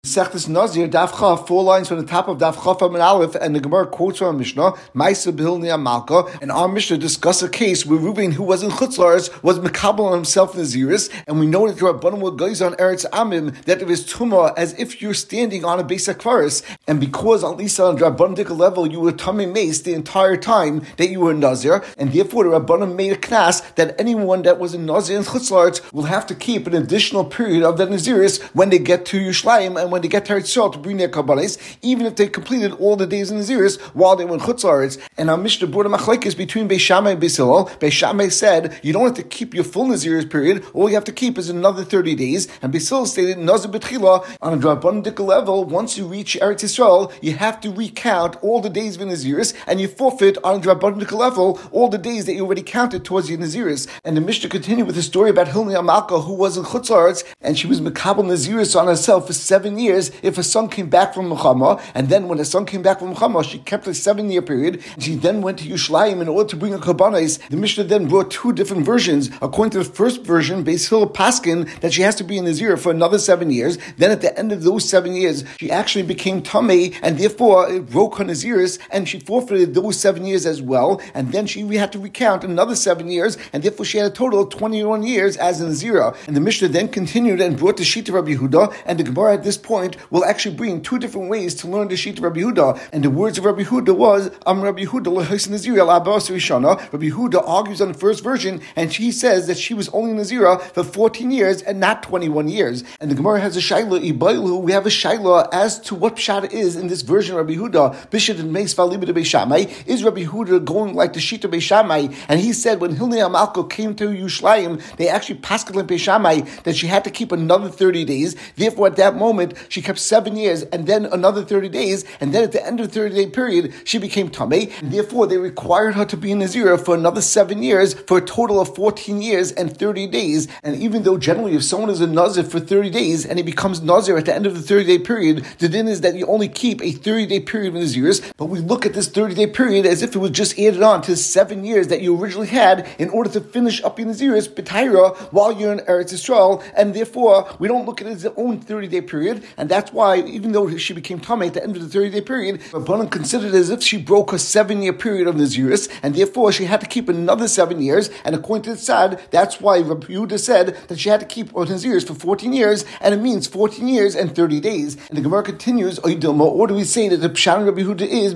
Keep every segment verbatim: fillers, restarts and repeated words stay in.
Sechtes Nazir, Daf Chaf, four lines from the top of Daf Chaf and Aleph, and the Gemara quotes from our Mishnah, Maisa B'Hilni Malka, and our Mishnah discuss a case where Reuven, who was in Chutz La'aretz, was Mekabel on himself in Naziris, and we know that the Rabbanim will goes on Eretz Amim, that there is Tumah as if you're standing on a base Akvaris, and because at least on the Rabbanim level, you were Tamei Mace the entire time that you were a Nazir, and therefore the Rabbanim made a knas that anyone that was a Nazir in Chutz La'aretz will have to keep an additional period of that Naziris when they get to Yerushalayim, and when they get to Eretz Yisrael to bring their kabbanis, even if they completed all the days in Naziris while they were in Chutz La'aretz. And our Mishnah brought a machlekes between Beis Shammai and Beis Hillel. Beis Shammai said you don't have to keep your full Naziris period; all you have to keep is another thirty days. And Beis Hillel stated Nazir b'tchila on a drabbanic level. Once you reach Eretz Yisrael, you have to recount all the days of Naziris, and you forfeit on a drabbanic level all the days that you already counted towards your Naziris. And the Mishnah continued with the story about Hilni Amalka, who was in Chutz La'aretz, and she was mekabel Naziris on herself for seven years. If her son came back from Muhammad, and then when her son came back from Muhammad, she kept a seven-year period, and she then went to Yerushalayim in order to bring her kabbanis. The Mishnah then brought two different versions. According to the first version, Beis Hillel paskin that she has to be in Nazir for another seven years. Then at the end of those seven years, she actually became Tamei, and therefore it broke her Naziris, and she forfeited those seven years as well. And then she had to recount another seven years, and therefore she had a total of twenty-one years as a Nazira. And the Mishnah then continued and brought the sheet of Rabbi Yehuda, and the Gemara at this point will actually bring two different ways to learn the sheet of Rabbi Yehuda. And the words of Rabbi Yehuda was, Am Rabbi Yehuda lehois Nazira l'abas rishana. Rabbi Yehuda argues on the first version, and she says that she was only Nazira for fourteen years and not twenty-one years. And the Gemara has a shaila ibailu. We have a shaila as to what pshat is in this version of Rabbi Yehuda. Bishad and Meis Valibid Beis Shammai. Is Rabbi Yehuda going like the sheet of Beis Shammai? And he said when Hilni Amalka came to Yerushalayim, they actually paskel in Beis Shammai that she had to keep another thirty days. Therefore, at that moment, she kept seven years and then another thirty days, and then at the end of the thirty-day period, she became Tamei, and therefore they required her to be in Nazira for another seven years, for a total of fourteen years and thirty days. And even though generally if someone is a Nazir for thirty days, and he becomes Nazir at the end of the thirty-day period, the din is that you only keep a thirty-day period of Naziris, but we look at this thirty-day period as if it was just added on to seven years that you originally had in order to finish up your Naziris, B'Taira, while you're in Eretz Yisrael, and therefore we don't look at it as its own thirty-day period, and that's why even though she became Tamei at the end of the thirty-day period, Rabbanan considered it as if she broke her seven-year period of Naziris, and therefore she had to keep another seven years, and according to the Tzad, that's why Rabbi Yehuda said that she had to keep her Naziris for fourteen years, and it means fourteen years and thirty days. And the Gemara continues, or do we say that the Pshat of Rabbi Yehuda is,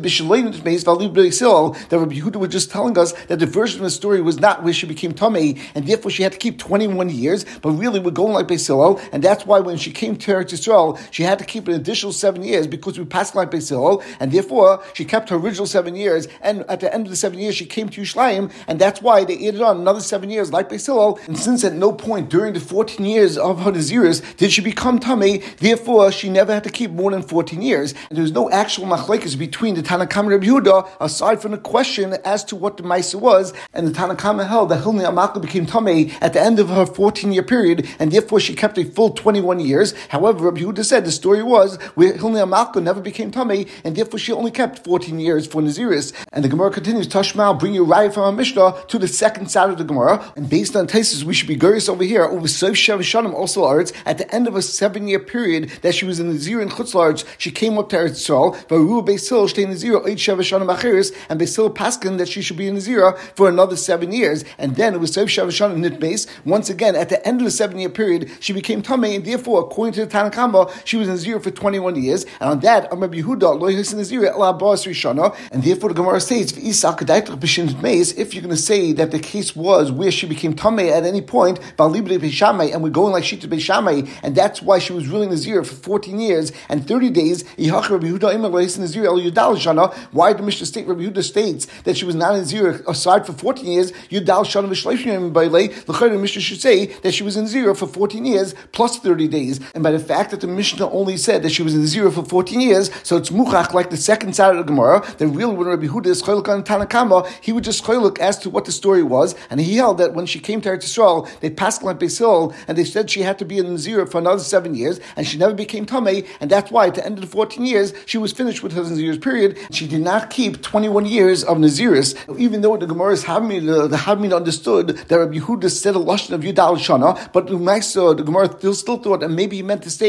that Rabbi Yehuda was just telling us that the version of the story was not where she became Tamei, and therefore she had to keep twenty-one years, but really we're going like Beis Hillel, and that's why when she came to Eretz Yisrael, she had to keep an additional seven years because we passed like Beis Hillel, and therefore she kept her original seven years, and at the end of the seven years she came to Yerushalayim, and that's why they added on another seven years like Beis Hillel. And since at no point during the fourteen years of her Naziris did she become Tamei, therefore she never had to keep more than fourteen years. And there's no actual machlekes between the Tanakama and Rabbi Yehuda aside from the question as to what the Maisa was, and the Tanakama held that Hilni Amalka became Tamei at the end of her fourteen-year period, and therefore she kept a full twenty-one years. However, Rabbi Yehuda said the story was where Hilni Amalka never became Tamei, and therefore she only kept fourteen years for Naziris. And the Gemara continues, Tashmal, bring your raya from our Mishnah to the second side of the Gemara, and based on Taisus, we should be curious over here, over Sof Sheva Shanim also La'aretz, at the end of a seven-year period that she was in Nazir in Chutz La'aretz, she came up to Eretz Yisrael, Varu Beis Hillel shtei Nazir eight Sheva Shanim Acheres, and Beis Hillel paskin that she should be in Nazir for another seven years, and then it was Sof Sheva Shanim Nitmeis. Once again, at the end of the seven-year period, she became Tamei, and therefore, according to the Tanakama, she was in Nazir for twenty-one years, and on that, Amar Yehuda lo yis Nazir el abas rishana, and therefore the Gemara states, if you're going to say that the case was where she became Tamei at any point, and we're going like she to Beis Shammai, and that's why she was really Nazir for fourteen years and thirty days. Why did the Mishnah state, Rabbi Yehuda states that she was not Nazir aside for fourteen years? Yudal Shana V'Shleishim Bailei. The Mishnah should say that she was in Nazir for fourteen years plus thirty days. And by the fact that the Mishnah only said that she was in Nazir for fourteen years, so it's muchach like the second side of the Gemara. Then really, when Rabbi Yehuda is choyluk on Tanakama, he would just choyluk as to what the story was, and he held that when she came to Eretz Yisrael, they passed like Beis Hillel, and they said she had to be in Nazir for another seven years, and she never became Tamei, and that's why at the end of the fourteen years, she was finished with her Nazir's period. She did not keep twenty-one years of Naziris, even though the Gemara's Havmin, the Havmin understood that Rabbi Yehuda said a lashon of Yudal Shana, but the Gemara still, still thought, and maybe he meant to say that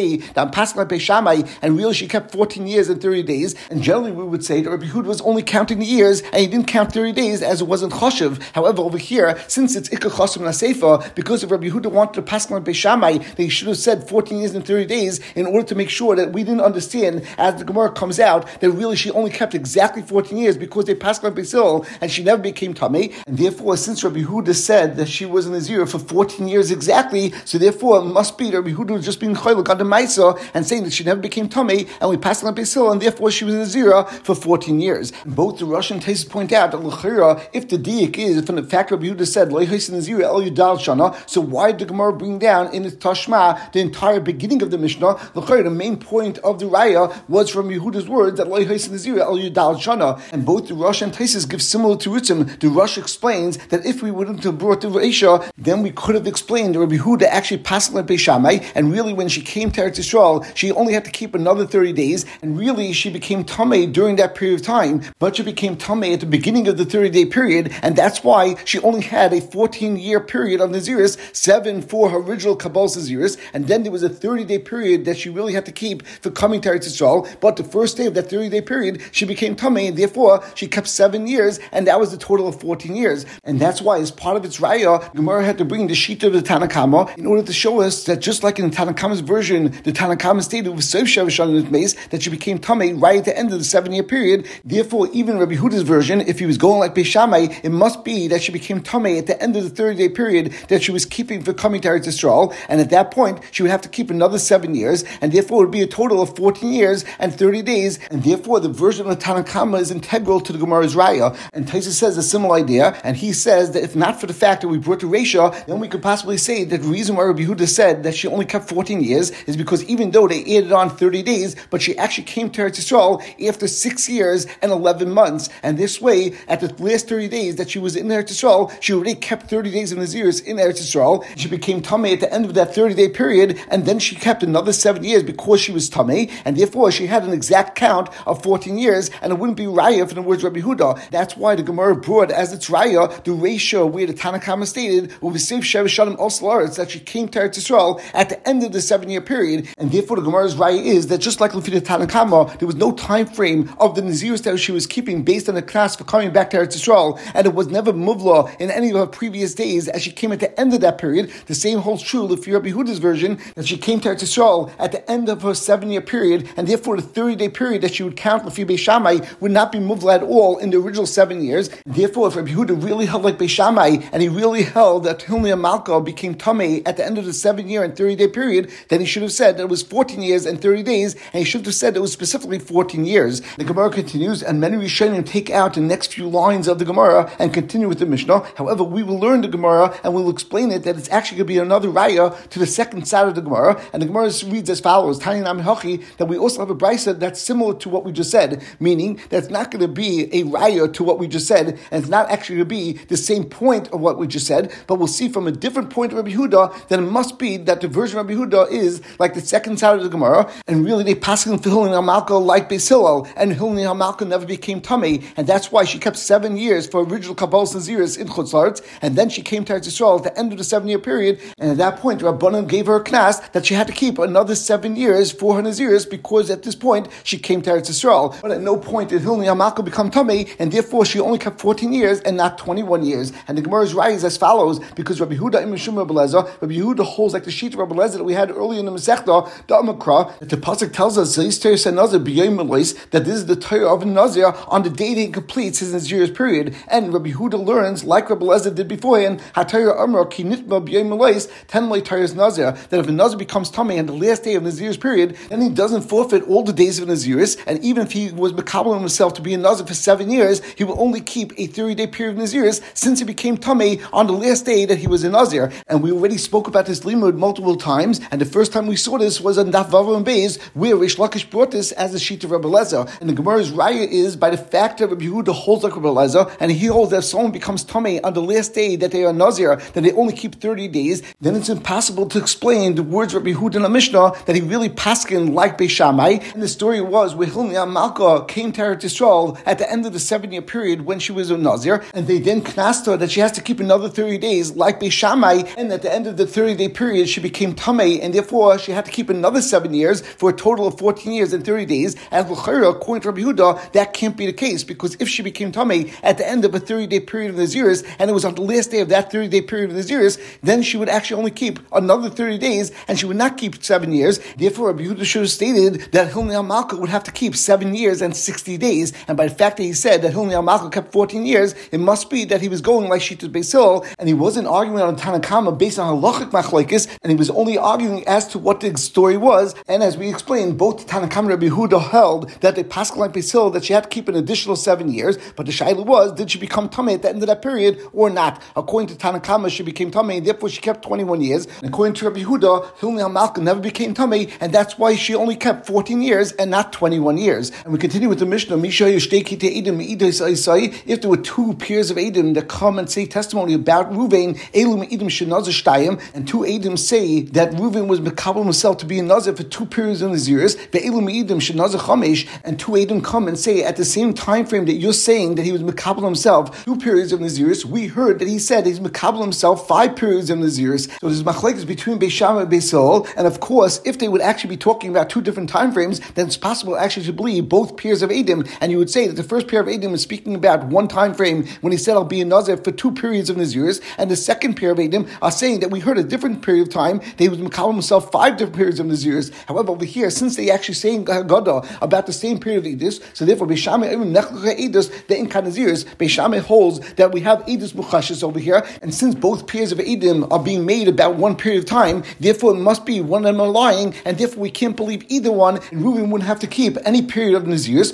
I'm passing like Beis Shammai, and really she kept fourteen years and thirty days. And generally we would say that Rabbi Yehuda was only counting the years, and he didn't count thirty days as it wasn't choshev. However, over here, since it's ikar chosim naseifa, because if Rabbi Yehuda wanted to pass like Beis Shammai, they should have said fourteen years and thirty days in order to make sure that we didn't understand, as the Gemara comes out, that really she only kept exactly fourteen years because they passed like Beis Hillel, and she never became tamei. And therefore, since Rabbi Yehuda said that she was in Nazir for fourteen years exactly, so therefore it must be that Rabbi Yehuda was just being choylek on the Maisa and saying that she never became tamei, and we passed like Beis Hillel, and therefore she was in Nazir for fourteen years. Both the Russian Taisus point out that l'chira, if the diak is from the fact Rabbi Yehuda said lo ychais Nazir el yudal shana, so why did the Gemara bring down in its Tashma the entire beginning of the Mishnah? L'chira, the main point of the Raya was from Yehuda's words that lo ychais Nazir el yudal shana, and both the Rush and Taisus give similar to Ritzim. The Rush explains that if we wouldn't have brought the Reisha, then we could have explained that Rabbi Yehuda actually passed like Beis Shammai, and really when she came to Eretz Yisrael, she only had to keep another thirty days, and really she became tamei during that period of time, but she became tamei at the beginning of the thirty-day period, and that's why she only had a fourteen-year period of Naziris, seven for her original Kabbalah Naziris, and then there was a thirty-day period that she really had to keep for coming to Eretz Yisrael, but the first day of that thirty-day period, she became tamei, and therefore she kept seven years, and that was the total of fourteen years. And that's why, as part of its Raya, Gemara had to bring the sheet of the Tanakama in order to show us that just like in the Tanakama's version, the Tanakama stated with Seif Shevashan in its mace that she became tamei right at the end of the seven-year period. Therefore, even Rabbi Huda's version, if he was going like Beis Shammai, it must be that she became tamei at the end of the thirty-day period that she was keeping for coming to Eretz Yisrael, and at that point, she would have to keep another seven years, and therefore it would be a total of fourteen years and thirty days, and therefore the version of the Tanakama is integral to the Gemara's Raya. And Taisus says a similar idea, and he says that if not for the fact that we brought the Reisha, then we could possibly say that the reason why Rabbi Yehuda said that she only kept fourteen years is because even though they added on thirty days, but she actually came to Eretz Yisrael after six years and eleven months, and this way, at the last thirty days that she was in Eretz Yisrael, she already kept thirty days of Naziris in Eretz Yisrael. She became tamei at the end of that thirty-day period, and then she kept another seven years because she was tamei, and therefore she had an exact count of fourteen years, and it wouldn't be Raya for the words Rabbi Yehuda. That's why the Gemara brought as its Raya the ratio where the Tanakama stated with the Seif Shevashanim Osalaretz that she came to Eretz Yisrael at the end of the seven-year period, and therefore the Gemara's Raya is that just like Lefi the Tanakama, there was no time frame of the Naziris that she was keeping based on the class for coming back to Eretz Yisrael, and it was never muvla in any of her previous days as she came at the end of that period. The same holds true Lefi Rabbi Yehuda's version that she came to Eretz Yisrael at the end of her seven-year period, and therefore the thirty-day period that she would count Lefi Beis Shammai would not be muvla at all in the original seven years. Therefore, if Rabbi Yehuda really held like Beis Shammai, and he really held that Hilni Malka became tamei at the end of the seven-year and thirty-day period, then he should have said that it was fourteen years and thirty days, and he should have said that it was specifically fourteen years. The Gemara continues, and many Rishonim take out the next few lines of the Gemara and continue with the Mishnah. However, we will learn the Gemara, and we'll explain it, that it's actually going to be another Raya to the second side of the Gemara, and the Gemara reads as follows, Tani Nami Hachi, that we also have a Brisa that's similar to what we just said, meaning that it's not going to be a Raya to what we just said, and it's not actually going to be the same point of what we just said, but we'll see from a different point of Rabbi Yehuda that it must be that the version of Rabbi Yehuda is like the second side of the Gemara, and really they pass him for Hilni HaMalka like Beis Hillel, and Hilni HaMalka never became tamei, and that's why she kept seven years for original Kabbalah Naziris in Chutz La'aretz, and then she came to Eretz Yisrael at the end of the seven-year period, and at that point Rabbanan gave her a knas that she had to keep another seven years for her Naziris because at this point she came to Eretz Yisrael, but at no point did Hilni HaMalka become tamei, and therefore she only kept fourteen years and not twenty-one years. And the Gemara's Raya is as follows, because Rabbi Yehuda Im Mishum Rabbi Eliezer, Rabbi Yehuda holds like the sheet of Rabbi Eliezer that we had earlier in the Masechta, the Amakra, that the pasuk tells us that this is the Torah of a Nazir on the day that he completes his Nazir's period. And Rabbi Yehuda learns, like Rabbi Eliezer did beforehand, HaTorah Amra Ki Nitma B'Yom Melois Ten Lei Torah's Nazir, that if a Nazir becomes tamei on the last day of Nazir's period, then he doesn't forfeit all the days of Naziris, and even if he was mekabeling himself to be a Nazir for seven years, he will only keep a thirty-day period of Naziris since he became tamei on the last day that he was a Nazir. And we already spoke about this limud multiple times, and the first time we saw this was on Daf Vav and Beis, where Rish Lakish brought this as a sheet of Rabbi Eliezer. And the Gemara's Raya is by the fact that Rabbi Yehuda holds like Rabbi Eliezer, and he holds that if someone becomes tamei on the last day that they are Nazir, that they only keep thirty days, then it's impossible to explain the words Rabbi Yehuda in the Mishnah that he really paskin like Beis Shammai. And the story was where Hilni HaMalka came to Eretz Yisrael at the end of the seven-year period when she was a Nazir, and they then knast her that she has to keep another thirty days like Beis Shammai, and at the end of the thirty-day period she became tamei, and therefore she had to keep another seven years for a total of fourteen years and thirty days. As l'chayra, according to Rabbi Yehuda, that can't be the case, because if she became tamei at the end of a thirty-day period of Naziris, and it was on the last day of that thirty-day period of Naziris, then she would actually only keep another thirty days, and she would not keep seven years. Therefore, Rabbi Yehuda should have stated that Hilni al-Malka would have to keep seven years and sixty days, and by the fact that he said that Hilni al-Malka kept fourteen years, it must be that he was going like Shitas Beis Hillel, and he wasn't arguing on Tanakama based on halachic machlokes, and he was only arguing as to what the story was. And as we explained, both Tanakama and Rabbi Yehuda held that the Paschal like Beis Hillel, that she had to keep an additional seven years, but the shaila was, did she become tamei at the end of that period or not? According to Tanakama, she became tamei, and therefore she kept twenty-one years. And according to Rabbi Yehuda, Hilni al-Malka never became tamei, and that's why she only kept fourteen years and not twenty-one years. And we continue with the Mishnah, if there were two pairs of Edom that come and say testimony about Ruvain, and two Edom say that Ruvain was mekabel himself to be a nazir for two periods in the Naziris, and two Edom come and say at the same time frame that you're saying that he was mekabel himself two periods of Naziris, we heard that he said he's mekabel himself five periods of Naziris. So there's machlekes between Beis Shammai and Beis Hillel, and of course, if they would actually be talking about two different time frames, then it's possible actually to believe both pairs of Edom, and you would say that the first pair of Edom is speaking about one time frame when he said I'll be a nazir for two periods of Naziris, and the second pair of Edom are saying that we heard a different period of time that he was mekabel himself five different periods of Naziris. However, over here, since they actually saying Haggadah about the same period of Edus, so therefore Beis Shammai even nechlecha Edus the inka Naziris, Beis Shammai holds that we have Edus Muchashis over here, and since both pairs of Edom are being made about one period of time, therefore it must be one of them are lying, and therefore we can't believe either one, and Reuven wouldn't have to keep any period of Naziris.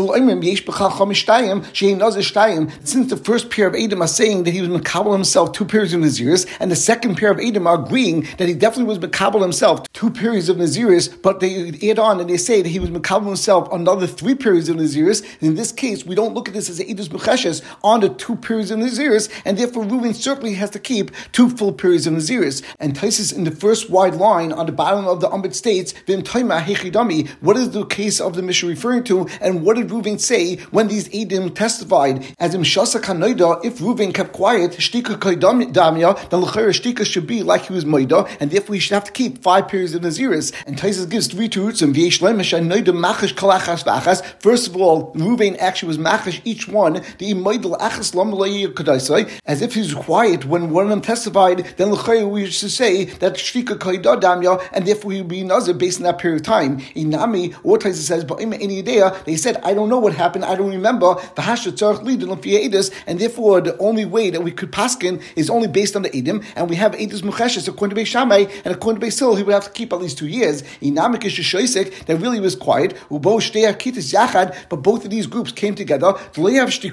Since the first pair of Edom are saying that he was mekabel himself two periods of Naziris, and the second pair of Edom are agreeing that he definitely was mekabel himself two periods of Naziris, but they add on and they say that he was mekabel himself another three periods of Naziris. In this case, we don't look at this as a Edus B'cheshes on the two periods of Naziris, and therefore Reuven certainly has to keep two full periods of Naziris. And Taisus in the first wide line on the bottom of the Umbit states, Vim Taima Hechidami, what is the case of the Mishnah referring to, and what did Reuven say when these Edom testified? As in Shasa Kanoida, if Reuven kept quiet, Shtika Kaidamya, then L'chayra Shtika should be like he was Moida, and therefore he should have to keep five periods of Naziris. And Taisus gives three truths, and V'yesh Lemesh Anoida Machash Kalachas Vachas. First of all, Reuven actually was Machash each one, the Imaidal Achas Lamalai Kadaisai, as if he was quiet when one of them testified, then L'chayra we should say that Shtika Kaidamya, and therefore he would be Nazir based on that period of time. Inami, or Taisus says, but in any idea, they said, I don't know what happened, I don't remember, the Hashat Tzarech Lidin Edus, and therefore the only way that we could paskin is only based on the Edom, and we have Edus Mucheshes according to Beis Shammai, and according to Beis Hillel, he would have to keep at least two years. Inamik is Shoisek, that really was quiet, Ubo Shtei Akitis Yachad, but both of these groups came together. In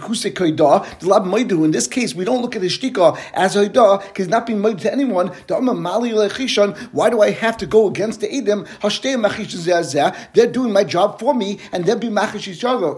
this case, we don't look at his shtika as Hoida, because he's not being made to anyone. Why do I have to go against the Edom? They're doing my job for me, and they'll be machish each other.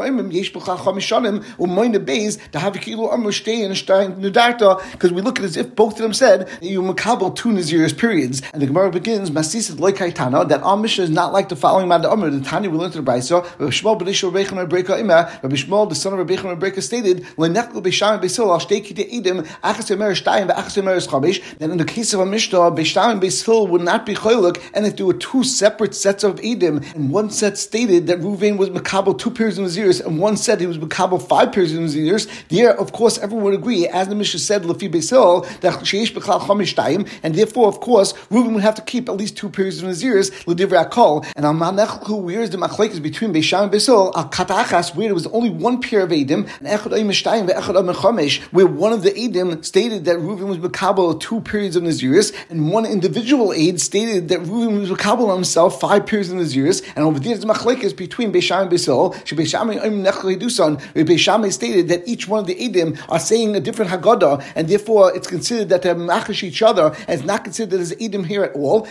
Because we look at it as if both of them said you makabel two Naziris periods. And the Gemara begins, Masisat Loikaitana, that our Mishnah is not like the following Mad Amr. The Tanya we learned to the Brisa, Rabbi Shmuel B'Rishon Rebbeinu Rebbeika Ima, Rabbi Shmuel, the son of Rebbeinu Rebbeika, stated, Lenechel Beis Shammai Beis Hillel, Shtei Kite Edom, Achas Emer Shtayim, Achas Emer Chamesh. That in the case of a Mishnah, Beis Shammai and Beis Hillel would not be choiluk, and if there were two separate sets of Edom, and one set stated that Reuven was makabel two periods of Naziris, and one said he was makabel five periods of Naziris, there, of course, everyone would agree, as the Mishnah said, Lefi Beis Hillel, that Sheish B'Klal Chamesh Shtayim, and therefore, of course, Reuven would have to keep at least two periods of Naziris, L'divrei Akol. And Al Manechlu, where is the machlekes between Beis Shammai and Beis Hillel? Al Katachas, where there was only one pair of Edom, and Echad Oim Shtayim ve'Echad Oim Chamesh, where one of the Edom stated that Reuven was makabel two periods of Naziris, and one individual aid stated that Reuven was makabel on himself five periods of Naziris, and over there the machlekes between Beis Shammai and Beis Hillel. Beis Shammai Oim Nechlu Hidusan, where Beis Shammai stated that each one of the Edom are saying a different Haggadah, and therefore it's considered that they're machish each other, and it's not considered as Edom here at all.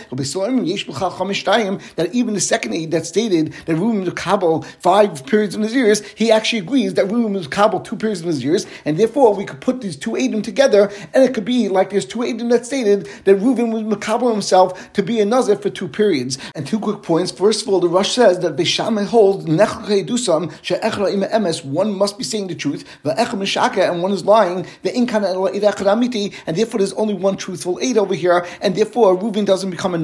That even the second Eid that stated that Reuven was makabel five periods of Naziris, he actually agrees that Reuven was makabel two periods of Naziris, and therefore we could put these two Edom together, and it could be like there's two Edom that stated that Reuven was makabel himself to be a Nazir for two periods. And two quick points. First of all, the Rosh says that Beis Shammai holds one must be saying the truth, and one is lying, and therefore there's only one truthful aid over here, and therefore Reuven doesn't become a Nazir at all.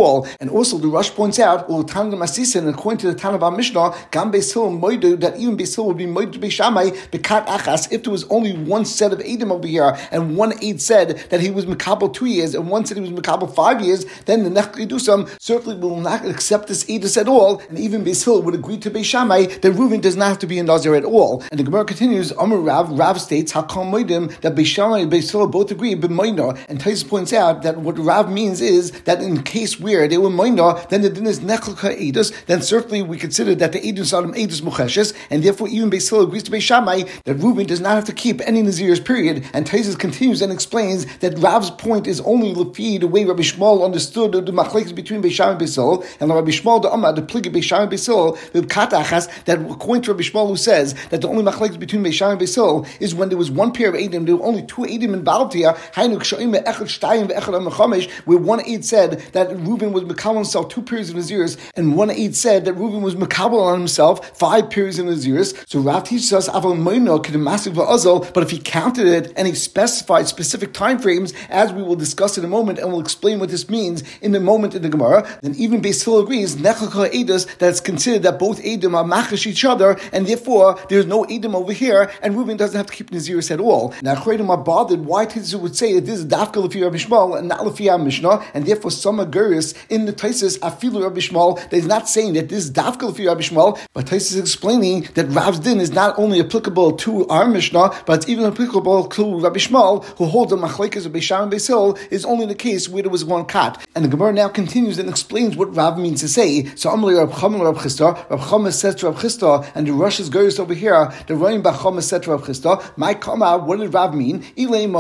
all. And also the Rush points out, well, Tana Masisa, and according to the Tana of our Mishnah, Gam Beis Hillel moidu, that even Beis Hillel would be moidu Beis Shammai bekat achas, if there was only one set of Edom over here, and one aid said that he was Makabel two years, and one said he was Makabel five years, then the Nechidusam certainly will not accept this Edus at all, and even Beis Hillel would agree to Beis Shammai that Reuven does not have to be a Nazir at all. And the Gemara continues, Amar Rav, Rav states, Hakam Moedim, that Beis Shammai and Beis Hillel both agree, but Moina, and Tais points out that what Rav means is that in case where they were Moina, then the din is Nechelka Edus, then certainly we consider that the Edus are Edus Mucheshes, and therefore even Beis Hillel agrees to Beis Shammai that Reuven does not have to keep any Nazir's period. And Tais continues and explains that Rav's point is only Lefi, the way Rabbi Shmuel understood the machlekes between Beis Shammai and Beis Hillel, and Rabbi Shmuel the Amma, the plig of Beis Shammai and Beis Hillel, the Katachas, that according to Rabbi Shmuel who says that the only machlekes between Beis Shammai and Beis Hillel is when there was one pair of Edom, there were only two Edom in Baltia, Hainu Kshaim Echad Shtayim Ve'echad Amachamesh, where one Ed said that Reuven was Makabel himself two periods of Naziris, and one Ed said that Reuven was Makabel on himself five periods of Naziris. So Rav teaches us Aval Moino Kedemasiv Va'azal, but if he counted it and he specified specific time frames, as we will discuss in a moment, and we'll explain what this means in a moment in the Gemara, then even Beis Hillel agrees Nechaka Edus that it's considered that both Edom are machash each other, and therefore there's no Edom over here, and Reuven doesn't have to keep Naziris at all. Now, Chaydim are bothered why Tais would say that this is Dafka Lefi Rabbi Shmuel and not Lefi our Mishnah, and therefore some Aguris in the Taisus Afilu Rabbi Shmuel, that is not saying that this is Dafka Lefi Rabbi Shmuel, but Taisus is explaining that Rav's din is not only applicable to our Mishnah, but it's even applicable to Rabbi Shmuel, who holds the machlekes of Beis Shammai and Beis Hillel is only the case where there was one kat. And the Gemara now continues and explains what Rav means to say. So Amalei Rav Chama Rav Chisda, Rav Chama says to Rav Chisda, and the Rosh is Goyos over here, the Roim Bach Chama said to Rav Chisda, my Kama, what did Rav mean? If you're going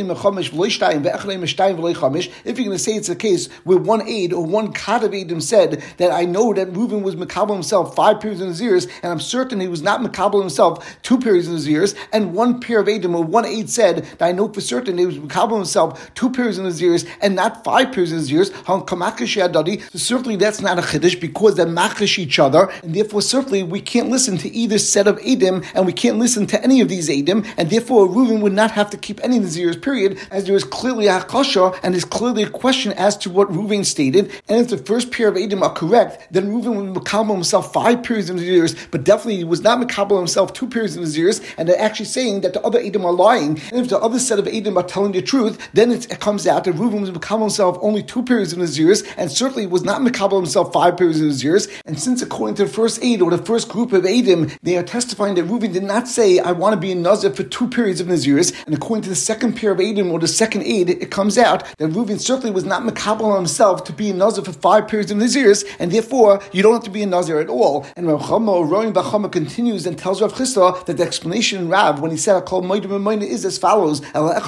to say it's a case where one aid or one kat of Edom said that I know that Reuven was Makabel himself five periods in his ears, and I'm certain he was not Makabel himself two periods in his ears, and one pair of Edom or one aid said that I know for certain he was Makabel himself two periods in his ears and not five periods in his ears. So certainly that's not a chiddush because they machish each other, and therefore certainly we can't listen to either set of Edom, and we can't listen to any of these Edom, and therefore Reuven would not have to keep any Nazir's period, as there is clearly a hakasha, and there's clearly a question as to what Reuven stated. And if the first pair of Edom are correct, then Reuven would Makabel himself five periods in his ears, but definitely he was not Makabel himself two periods in his ears, and they're actually saying that the other Edom are lying. And if the other set of Edom are telling the truth, then it comes out that Reuven was Makabel himself only two periods in his ears, and certainly was not Makabel himself five periods in his ears. And since according to the first Ed, or the first group of Edom, they are testifying that Reuven did not say, I want to be a Nazir for two periods of Naziris, and according to the second pair of Edom, or the second Ed, it comes out that Reuven certainly was not Makabel himself to be a Nazir for five periods of Naziris, and therefore you don't have to be a Nazir at all. And Rav Chama, or Roim Bach Chama, continues and tells Rav Chisda that the explanation in Rav, when he said, Akol Moedim and Moedim, is as follows.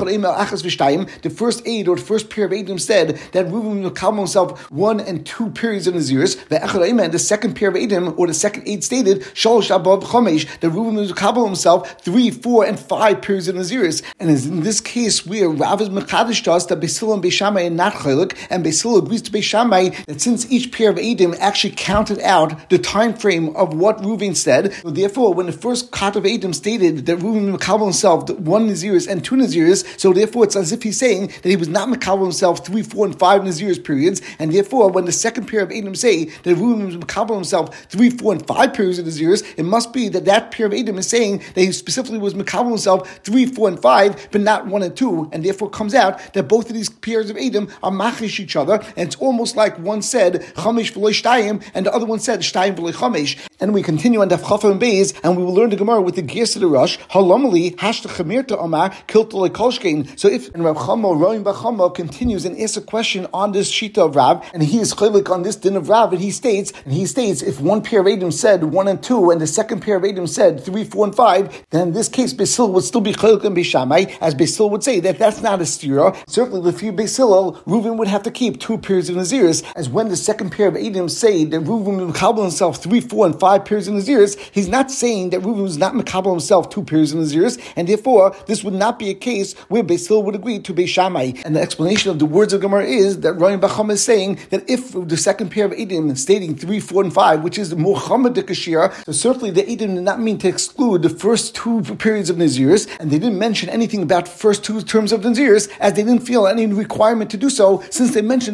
The first Ed, or the first pair of Edom, said that Reuven Makabel himself one and two periods of Naziris. And the second pair of Edom, or the second Ed, stated Shalosh Above Chomesh, that Reuven was Makabel himself three, four, and five periods of Naziris. And in this case, where Rav is Mechadish to us that Beis Hillel and Beis Shammai are not chaylik, and Beis Hillel agrees to Beis Shammai that since each pair of Edom actually counted out the time frame of what Reuven said, so therefore when the first kat of Edom stated that Reuven Makabel himself one Naziris and two Naziris, so therefore it's as if he's saying that he was not Makabel himself three, four, and five Naziris periods, and therefore when the second pair of Edom say that Reuven was Makabel himself three, four, and five periods of Naziris, it must be that that pair of Edom is saying that he specifically was Makabel himself three, four, and five, but not one and two, and therefore comes out that both of these pairs of Edom are machish each other, and it's almost like one said Chamesh v'lo Shtayim, and the other one said Shtayim v'lo Chamesh. And we continue on Daf Chaf and Beis, and we will learn the Gemara with the Gears of the Rush. Halamali hashta chamirta amar kilta lekolshkein. So if and Rav Chama Roim Bach Chama continues and asks a question on this shita of Rav, and he is chaylik on this din of Rav, and he states, and he states, if one pair of Edom said one and two, and the second pair of Edom said three, four, and five, then in this case Beis Hillel would still be chaylik and Beis Shammai, as Beis Hillel would say that that's not a stira. Certainly, if you Beis Hillel, Reuven would have to keep two periods of Naziris, as when the second pair of Edom say that Reuven would Makabel himself three, four, and five periods of Naziris, he's not saying that Reuven was not Makabel himself two periods of Naziris, and therefore this would not be a case where Beis Hillel would agree to Beis Shammai. And the explanation of the words of Gemara is that Roim Bach Chama is saying that if the second pair of Edom stating three, four, and five, which is the Muhammad Kashir, so certainly the Edom did not mean to exclude the first two periods of Naziris, and they didn't mention anything about the first two terms of Naziris, as they didn't feel any requirement to do so, since they mentioned the third, fourth,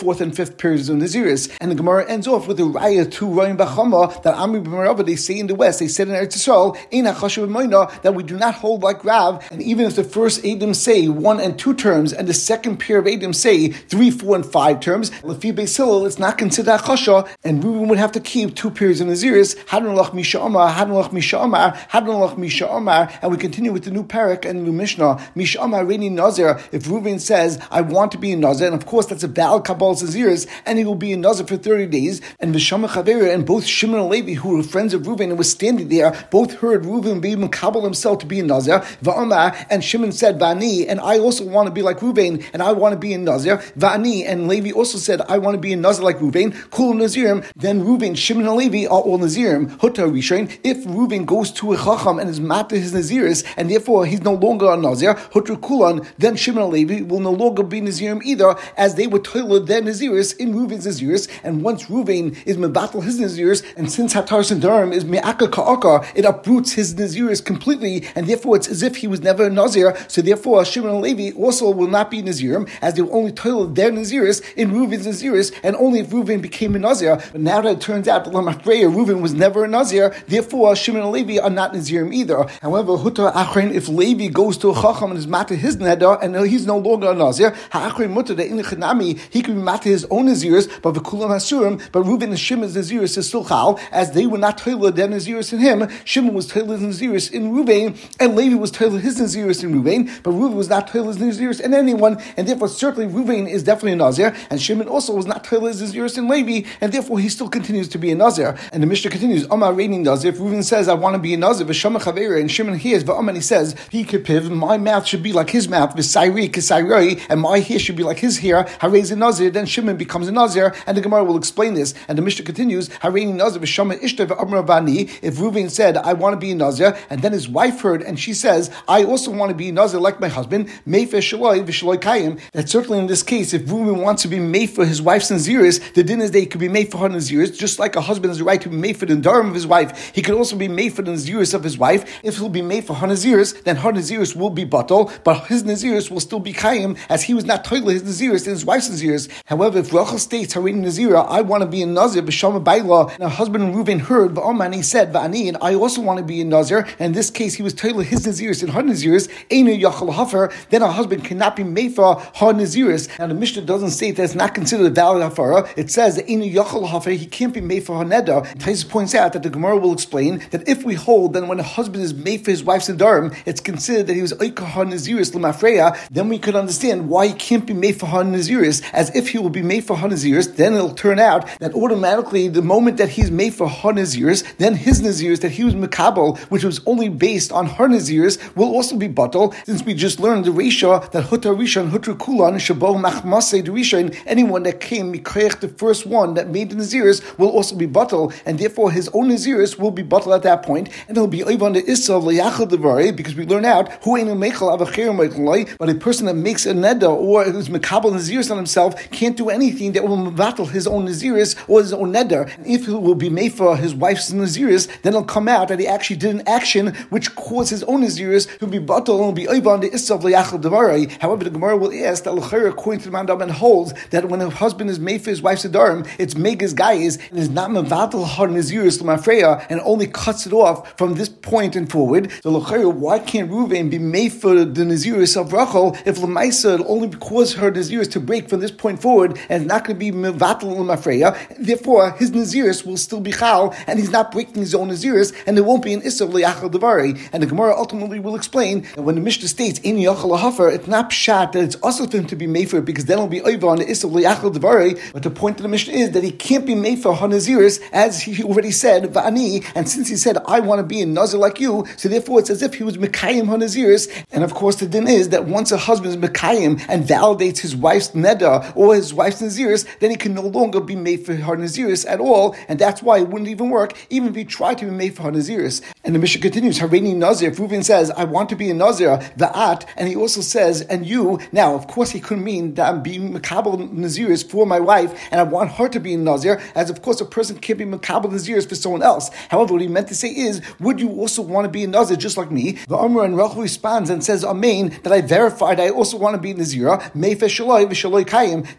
fourth and fifth periods of Naziris. And the Gemara ends off with a raya to Rayim Bachama that Amri b'Merava, they say in the West, they said in Eretz Yisrael, Eina Chashav Moina, that we do not hold like Rav, and even if the first Edom say one and two terms, and the second pair of Edom say three, four, and five terms, Lefi Beis Hillel, it's not considered Chasha, and Reuben would have to keep two periods of Naziris, Hadron Lach Misha Omar, Hadron Lach Misha Omar, Hadron Lach Misha Omar, and we continue with the new parak and the new Mishnah, Misha Omar Reini Nazir, if Reuben says, I want to be in Nazir, and of course that's a valid Kabbalah Naziris, and he will be in Nazir for thirty days, and Vishama Chavera, and both Shimon and Levi, who were friends of Reuben and was standing there, both heard Reuben be Makabal himself to be in Nazir, Va'amar, and Shimon said, Va'ani, and I also want to be like Reuben, and I want to be in Nazir, Va'ani, and Levi also said, I want to be in Nazir like Reuben, Kul Nazirim, then Reuben, Shimon, and Levi are all Nazirim, Hutta Rishon, if Reuben goes to a Chacham and is mad to his Naziris, and therefore he's no longer a Nazir, Hutta Kulan, then Shimon and Levi will no longer be Nazirim either, as they were toilet their Naziris in Reuben's Naziris, and once Reuben is mebatel his Naziris, and since Hataras and Durham is me'aka ka'aka, it uproots his Naziris completely, and therefore it's as if he was never a Nazir, so therefore Shimon and Levi also will not be Nazirim, as they will only toilet their Naziris in Reuben's Naziris, and only if Reuben became a Nazir. But now that it turns out that Lamafreya, Reuben was never a Nazir, therefore Shimon and Levi are not Nazirim either. However, Hutta Achrein, if Levi goes to a Chacham and is mata his neder, and he's no longer a Nazir, Ha'achrein Mutter, the Inachanami, he could be mata his own Naziris, but V'kulam Hasurim, but Reuben and Shimon's Naziris is still Chal, as they were not toilet their Naziris in him. Shimon was toilet his Naziris in Reuben, and Levi was toilet his Naziris in Reuben, but Reuben was not toilet his Naziris in anyone, and therefore certainly Reuben is definitely a Nazir, and Shimon also was not toilet his Naziris in Levi, and therefore he still continues to be a Nazir. And the Mishnah continues, Amar Reini Nazir, if Reuben says, I want to be a Nazir, V'shama Chavera, and Shimon hears, V'aman, he says, He kipiv, my mouth should be like his mouth, V'sairi Kisairoi, and my hair should be like his hair, Harez a Nazir, then Shimon becomes a Nazir, and the Gemara will explain this. And the Mishnah continues, Hareini Nazir, V'shama Ishta V'amra Bani, if Reuben said, I want to be a Nazir, and then his wife heard, and she says, I also want to be a Nazir like my husband, Meifeh Shaloi V'shaloi Kayim, that certainly in this case, if Reuben wants to be made for his wife's Naziris, the din is that he could be made for her Naziris, just like a husband has the right to be made for the Dharam of his wife, he could also be made for the Naziris of his wife. If he'll be made for her Naziris, then her Naziris will be batal, but his Naziris will still be Kayim, as he was not toilet his Naziris and his wife's Naziris. However, if Rachel states, Hareini Nazira, I want to be a Nazir, B'shama Baila, and her husband Reuben heard, V'aman, and he said, V'ani, and I also want to be a Nazir, and in this case he was toilet his Naziris and her Naziris, Einu Yachal Hafer, then a husband cannot be made for her Naziris. And the Mishnah doesn't state that it's not considered a valid Hafara, it says that Einu Yachal Hafer, he can't be made for her Neder. Taisus points out that the Gemara will explain that if we hold that when a husband is made for his wife's Nedarim, it's considered that he was Oika her Naziris L'mafreya, then we could understand why he can't be made for her Naziris, as if he will be made for her Naziris, then it'll turn out that automatically the moment that he's made for her Naziris, then his Naziris that he was Makabal, which was only based on her Naziris, will also be batal, since we just learned the Resha that Hutta Rishon, Hutta Kulan, Shabo Machmasei Rishon, anyone that came Mikoyach, the first one that made the Naziris, will also be batal, and therefore his own Naziris will be batal at that point, and it'll be Oivan the Issa of Layachal Devari, because we learn out who ain't a Mechal Avacher Mechalai, but a person that makes a Neda or who's Makabal Naziris on himself can't do anything that will battle his own Naziris or his own Neder. And if he will be made for his wife's Naziris, then it'll come out that he actually did an action which caused his own Naziris to be batal and will be Oivan the Issa of Layachal Devari. However, the Gemara will ask that L'chayr, according to the Mandam, holds that when a husband is made for his wife's Adarim, it's Megas Gaiz and is not Mavatal Har Naziris L'mafreya and only cuts it off from this point and forward. So L'chayr, why can't Reuven be made for the Naziris of Rachel if L'maisa it'll only cause her Naziris to break from this point forward and it's not going to be Mavatal L'mafreya? Therefore, his Naziris will still be Chal and he's not breaking his own Naziris and there won't be an Issa of L'yachal Devari. And the Gemara ultimately will explain that when the Mishnah states in Yachal Hafer, it's not pshat that it's also for him to be made for it because then it'll be over on the Issa of L'yachal Devari. But the point of the Mishnah is that he can't be made for Hanaziris, as he already said, Va'ani, and since he said, I want to be a Nazir like you, so therefore it's as if he was Mekayim Hanaziris. And of course the din is that once a husband is Mekayim and validates his wife's Neda or his wife's Naziris, then he can no longer be made for her Naziris at all, and that's why it wouldn't even work, even if he tried to be made for her Naziris. And the Mishnah continues, Hareini Nazir, if Reuven says, I want to be a Nazir, Va'at, and he also says, and you, now of course he couldn't mean that I'm being Makabal Naziris for my wife, and I want her to be a Nazir, as of course a person can't be Makabal Naziris for someone else. However, what he meant to say is, would you also want to be a Nazir just like me? The Amr and Rachel responds and says, Amen, that I verified I also want to be a Nazira, Meifeh Shaloi V'Shaloi Kayim,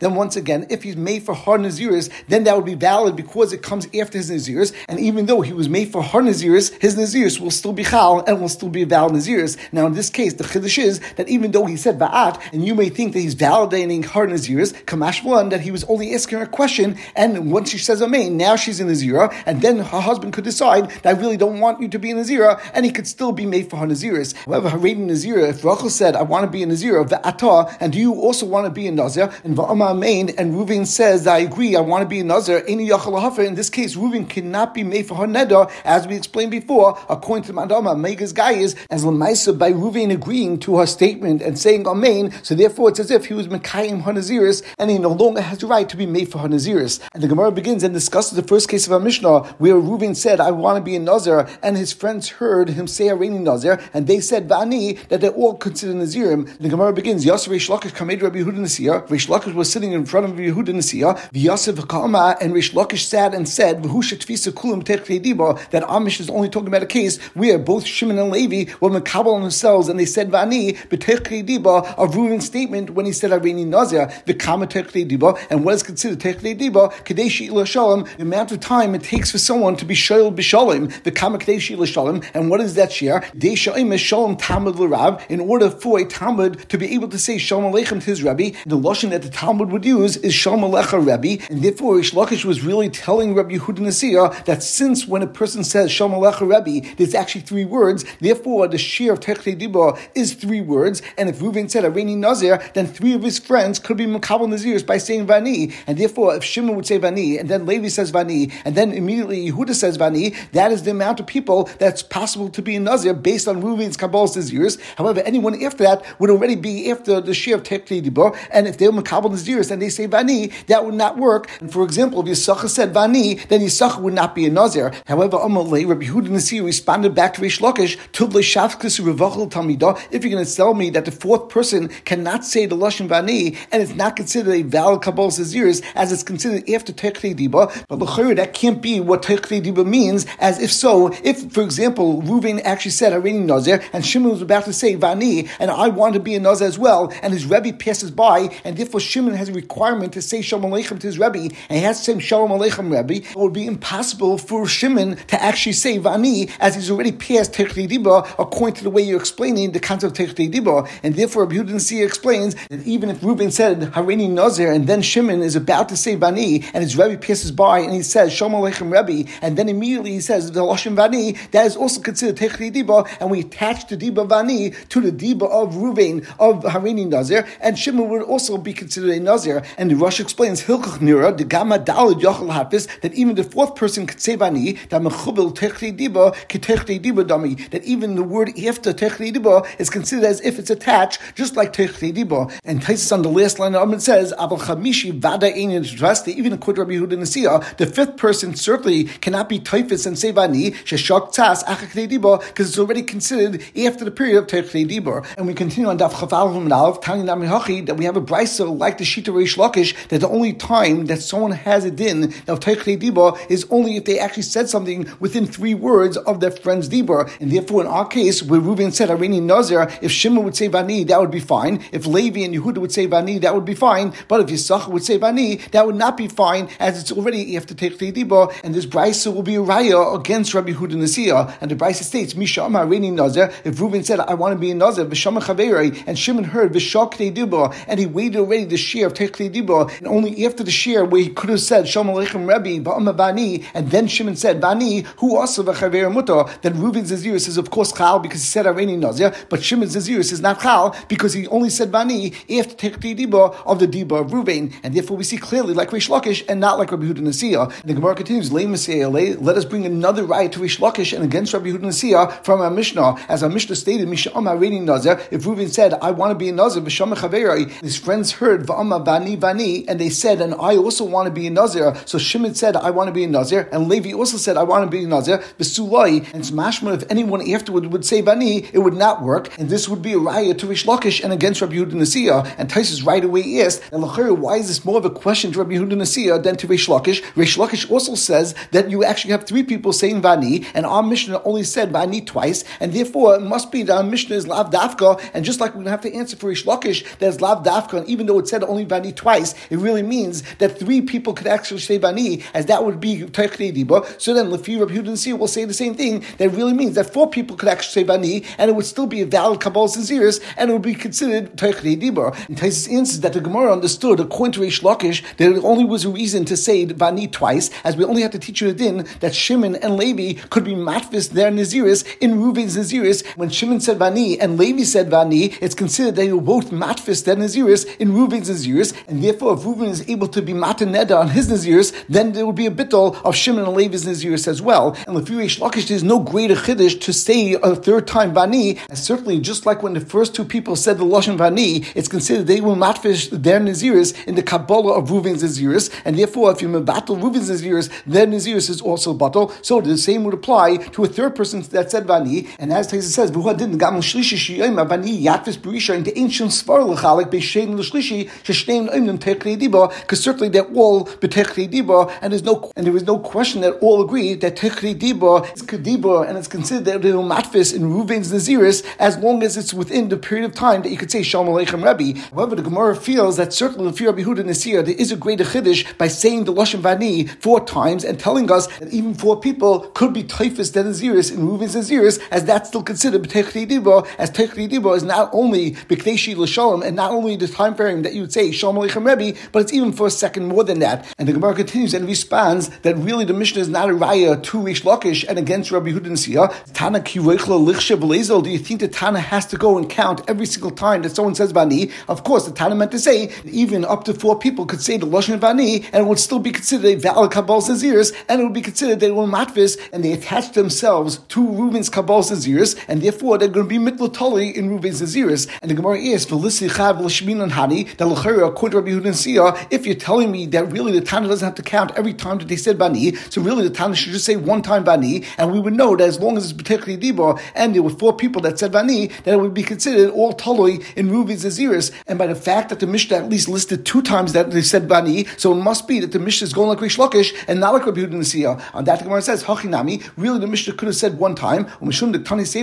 then once again, if he's made for Har Naziris, then that would be valid because it comes after his Naziris, and even though he was made for Har Naziris, his Naziris will still be Chal and will still be a valid Naziris. Now in this case, the Chiddush is that even though he said Ba'at, and you may think that he's validating Har Naziris, Kamash one, that he was only asking her a question, and once she says Amen, now she's in Nazira, and then her husband could decide that I really don't want you to be in Nazira, and he could still be made for her Naziris. However, Haredi Nazira, if Rachel said, I want to be a Nazira, Va'ata, and do you also want to be a Nazir? And Va'ama Amen, and Reuven says that I agree, I want to be a Nazir, Eini Yachal Hafer. In this case, Reuven cannot be made for her Neder, as we explained before, according to Madama, Mega's guy is, as Lamaisa, by Reuven agreeing to her statement and saying Amen, so therefore it's as if he was Mekayim her Naziris, and he no longer has the right to be made for her Naziris. And the Gemara begins and discusses the first case of our Mishnah, where Reuven said, I want to be a Nazir, and his friends heard him say Hareini Nazir, and they said Vani, that they're all considered Nazirim. And the Gemara begins, Yosef Reish Lakish Kamed Rabbi Yehuda Nasiya. Reish Lakish was sitting in front of Rabbi Yehuda Nasiya. V'Yosef V'Kama, and Reish Lakish sat and said, V'Husha Tfisa Kulam Techli Diba, that Amish is only talking about a case where both Shimon and Levi were Mekabel on themselves, and they said Vani, B'Techli Diba, of Reuven's statement when he said Hareini Nazir, V'Kama Techli Diba, and what is considered Techli Diba, Kadeshi Ila Shalom, the amount of time it takes for someone to be Shoyl B'Shalom, V'Kama Kadeshi Ila Shalom, and what is that share? De Sha'im Shalom Talmud L'Rav, in order for a Talmud to be able to say Shalom Aleichem to his Rebbe, the Lashon that the Talmud would use is Shalom Alecha Rebbe, and therefore Reish Lakish was really telling Rabbi Yehuda Nasiya that since when a person says Shalom Alecha Rebbe, there's actually three words, therefore the share of Techli Diba is three words, and if Reuven said Hareini Nazir, then three of his friends could be Mekabel Naziris by saying Vani, and therefore if Shimon would say Vani, and then Levi says Vani, and then immediately Yehuda says Vani, that is the amount of people that's possible to be a Nazir based on Reuven's Kabbalah's Naziris. However, anyone after that would already be after the share of Techli Diba, and if they were Mekabel Naziris and they say Vani, that would not work. And for example, if Yisachar said Vani, then Yisachar would not be a Nazir. However, Amalei, Rabbi Yehuda Nasiya responded back to Reish Lakish, Tuvle Shavkis Revachel Talmida, if you're going to tell me that the fourth person cannot say the Lashon Vani, and it's not considered a valid Kabbalah's Naziris, as it's considered after Techli Diba, but l'chayr, that can't be what Techli Diba means, as if so, if, for example, Reuven actually said Hareini Nazir, and Shimon was about to say Vani, and I want to be a Nazir as well, and his Rebbe passes by, and therefore Shimon has a requirement to say Shalom Aleichem to his Rebbe, and he has to say Shalom Aleichem Rebbe, it would be impossible for Shimon to actually say Vani, as he's already passed Techli Diba, according to the way you're explaining the concept of Techli Diba, and therefore Rabbi Yehuda Nasiya explains that even if Reuven said Hareini Nazir, and then Shimon is about to say Vani, and his Rebbe passes by, and he says Shalom Aleichem Rebbe, and then immediately he says the Lashon Vani, that is also considered Techli Diba, and we attach the Diba Vani to the Diba of Reuven of Hareini Nazir, and Shimon would also be considered a Nazir. And the Rosh explains Hilchach Nira, the Gamma Dalid Yachal Hafis, that even the fourth person could say Vani, that Mechubel Techli Diba, Ketechli Diba Dami, that even the word after Techli Diba is considered as if it's attached, just like Techli Diba. And Taisus on the last line of it says, Aval Chamishi Vada Ein Trust, even according to Rabbi Yehuda Nasiya, the fifth person certainly cannot be Taifis and say Vani, Sheshak Tzas Achakli Diba, because it's already considered after the period of Techli Diba. And we continue on Daf Chafal from Nalav, Tani Nami Hachi, that we have a brisa like the Shita Reish Lakish, that the only time that someone has a din of Techli Diba is only if they actually said something within three words of their friend's Diba. And therefore, in our case, where Reuven said Hareini Nazir, if Shimon would say Vani, that would be fine. If Levi and Yehuda would say Vani, that would be fine. But if Yisachar would say Vani, that would not be fine, as it's already after Techli Diba, and this brisa will be a raya against Rabbi Yehuda Nasiya. And the brisa states, Misha Amar Hareini Nazir, if Reuven said, I want to be a Nazir, V'shama Chaveri, and Shimon heard V'shakli Diba, and he waited already the share of Techli Diba, and only after the share where he could have said Shalom Aleichem Rebbe, Ba'ama Vani, and then Shimon said Vani, who also V'chaver Muta, then Reuven's Naziris is of course Chal because he said Hareini Nazir, but Shimon's Naziris is not Chal because he only said Vani after Techli Diba of the Diba of Reuven, and therefore we see clearly like Reish Lakish and not like Rabbi Yehuda Nasiya. And the Gemara continues, let us bring another right to Reish Lakish and against Rabbi Yehuda Nasiya from our Mishnah, as our Mishnah stated, Misha Amar Hareini Nazir, if Reuven said, I want to be a Nazir, V'shama Chaveri, his friends heard V'ama Vani Vani, and they said, and I also want to be a Nazir. So Shimon said, I want to be a Nazir, and Levi also said, I want to be a Nazir, V'sulai, and it's mashma, if anyone afterward would say Vani, it would not work, and this would be a raya to Reish Lakish and against Rabbi Yehuda Nasiya. And Taisus right away asked, and l'chayr, why is this more of a question to Rabbi Yehuda Nasiya than to Reish Lakish? Reish Lakish also says that you actually have three people saying Vani, and our Mishnah only said Vani twice, and therefore it must be that our Mishnah is Lav Dafka, and just like we're going to have to answer for Reish Lakish, that is Lav Dafka, and even though it said only Vani Bani twice, it really means that three people could actually say Bani, as that would be Teichri Diba. So then Lefi Rabbi Yehuda Nasi will say the same thing. That really means that four people could actually say Bani, and it would still be a valid Kabbalah Zeris, and it would be considered Teichri Diba. And Taisus answers that the Gemara understood, according to Reish Lakish, that it only was a reason to say Bani twice, as we only have to teach you a din that Shimon and Levi could be matfis their Naziris in Reuven's Naziris. When Shimon said Bani and Levi said Bani, it's considered they were both matfis their Naziris in Reuven's Naziris, and therefore if Reuven is able to be mataneda on his Naziris, then there would be a bittul of Shimon and Levi's Naziris as well. And Lefi Reish Lakish, there's no greater chiddush to say a third time Bani, and certainly just like when the first two people said the Lashon Bani, it's considered they will matfish their Naziris in the Kabbalah of Reuven's Naziris, and therefore if you battle Reuven's Naziris, their Naziris is also battle. So the same would apply to a third person that said Bani, and as Taisa says, because certainly they're all b'techri diba, and there's no and there is no question that all agree that techri diba is kediba, and it's considered that they're matfis in Reuven's Naziris as long as it's within the period of time that you could say Shalom Aleichem Rebbe. However, the Gemara feels that certainly if you're Rabbi Yehuda Nasir, there is a greater chiddush by saying the Lashon Bani four times and telling us that even four people could be typhus than Naziris in Reuven's Naziris, as that's still considered b'techri diba, as techri diba is not only b'kdeshi l'shalom, and not only the time frame that you would say Shalom Aleichem Rebbe, but it's even for a second more than that. And the Gemara continues and responds that really the Mishnah is not a raya to Reish Lakish and against Rabbi Yehuda Nasir. Tana ki reichla lichshe b'lezel. Do you think the Tana has to go and count every single time that someone says Bani? Of course, the Tana meant to say that even up to four people could say the Lashon Bani, and it would still be considered a valid Kabbalah Naziris, and it would be considered they were matvis, and they attached themselves to Reuven's Kabbalah Naziris, and therefore they're going to be mitlotali in Reuven's Naziris. And the Gemara is for Lissichad L'Shmin Hani that L'Chayra according to Rabbi Yehuda Nasir, if you're telling me that really the Tana doesn't have to count every time that they said Bani, so really the Tana should just say one time Bani, and we would know that as long as it's B'tekli Diba, and there were four people that said Bani, that it would be considered all Taloi in Reuven's Naziris. And by the fact that the Mishnah at least listed two times that they said Bani, so it must be that the Mishnah is going like Reish Lakish and not like Rabbi Yehuda Nasir. On that the Gemara says, Hachinami, really the Mishnah could have said one time, since the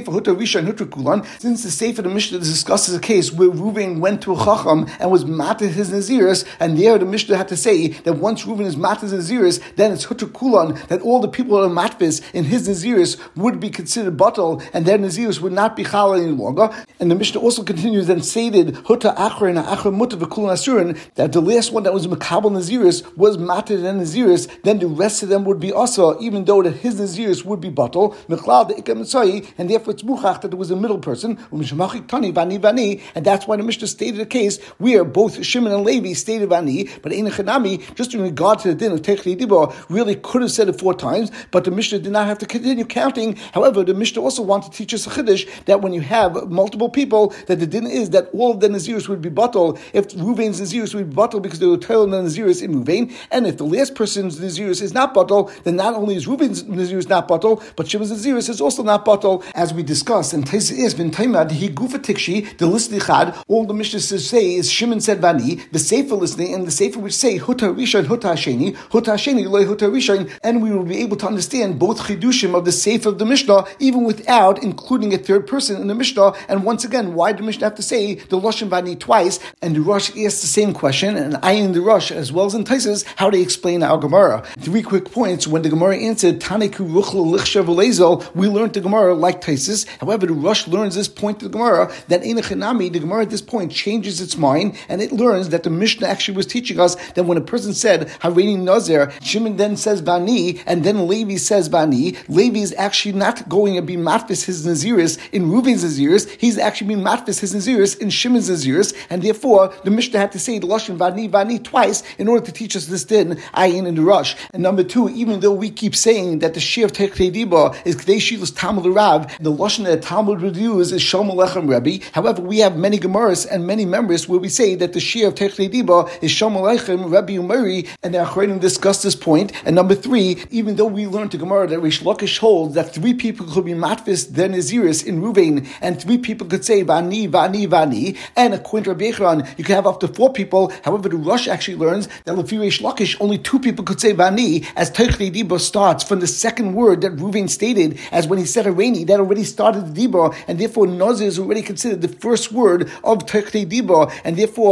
Sefer of the Mishnah discusses a case where Reuven went to a Chacham and was mated his Naziris, and there the Mishnah had to say that once Reuven is mated his Naziris, then it's Hutter Kulan, that all the people that are matvis in his Naziris would be considered batal, and their Naziris would not be Chalal any longer. And the Mishnah also continues and stated Hutter Achre and Achre Mutter V'Kulan Asurin, that the last one that was Makabal Naziris was mated and Naziris, then the rest of them would be Asa, even though that his Naziris would be batal, Mechlal the Ikam Mitzai, and therefore it's Muchach that there was a middle person, Tani Bani Bani, and that's why the Mishnah stated a case where both Shimon and Levi stated Bani, but Ein Chanami, just in regard to the din of Techli Diba, really could have said it four times, but the Mishnah did not have to continue counting. However, the Mishnah also wanted to teach us a chiddush that when you have multiple people, that the din is that all of the Naziris would be batal. If Reuven's Naziris would be batal because they were telling the Naziris in Reuven, and if the last person's Naziris is not batal, then not only is Reuven's Naziris not batal, but Shimon's Naziris is also not batal, as we discussed. And Taisa is bin Taimad he gufa tikshi the listichad. All the Mishnah says say is Shimon said Bani, the Sefer listening, and the Sefer which say Huta Rishon Huta Sheni Huta Sheni Loi Huta Rishon, and we will be able to understand both chidushim of the Sefer of the Mishnah even without including a third person in the Mishnah. And once again, why did the Mishnah have to say the Lashon Bani twice? And the Rosh asked the same question, and I in the Rosh as well as in Taisus how they explain our Gemara. Three quick points. When the Gemara answered Taniku Ruchla Lichshav Lezel, we learned the Gemara like Taisus. However, the Rosh learns this point to the Gemara that in a Chanami, the Gemara at this point changes its mind, and it learns that the Mishnah actually was teaching us that when a person said Hareini Nazir, Shimon then says Bani, and then Levi says Bani, Levi is actually not going to be matfis his Naziris in Reuven's Naziris, he's actually being matfis his Naziris in Shimon's Naziris, and therefore the Mishnah had to say the Lashon Bani Bani twice in order to teach us this din, ayin in the Rosh. And number two, even though we keep saying that the Shir of Techrei Diba is Kdei Shilas Talmud Rav, the Lashon that Talmud would use is Shalom Aleichem Rebbe. However, we have many Gemaras and many members where we say that the Shir of Techrei Diba is Shalom Aleichem Rebbe Umeri, and the Achronim discussed this point. And number three, even though we learned the Gemara that Reish Lakish holds that three people could be matfis their Naziris in Reuven, and three people could say Bani, Bani, Bani, and according to Rabbi Yechon, you can have up to four people. However, the Rosh actually learns that Lefi Reish Lakish, only two people could say Bani, as Techrei Diba starts from the second word that Reuven stated, as when he said Hareini, that already started the Diba, and therefore Nazir is already considered the first word of Techrei Diba, and therefore only two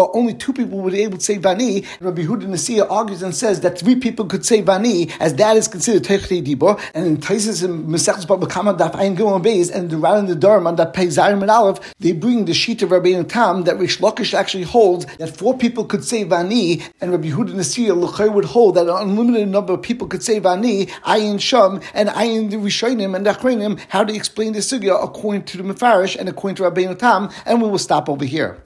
two people would be able to say Vani. Rabbi Yehuda Nasiya argues and says that three people could say Vani, as that is considered Teichei Dibur. And in Taisis and Mesechus Baba Kama Daf Ayin Gimel Beis and the Ran the Dharm on that Pei Zayim and Aleph, they bring the sheet of Rabbeinu Tam that Rish Lakish actually holds that four people could say Vani, and Rabbi Yehuda Nasiya L'chai would hold that an unlimited number of people could say Vani, Ayin Sham, and Ayin the Rishonim and the Achronim. How to explain the sugya according to the Mefarish and according to Rabbeinu Tam, and we will stop over here.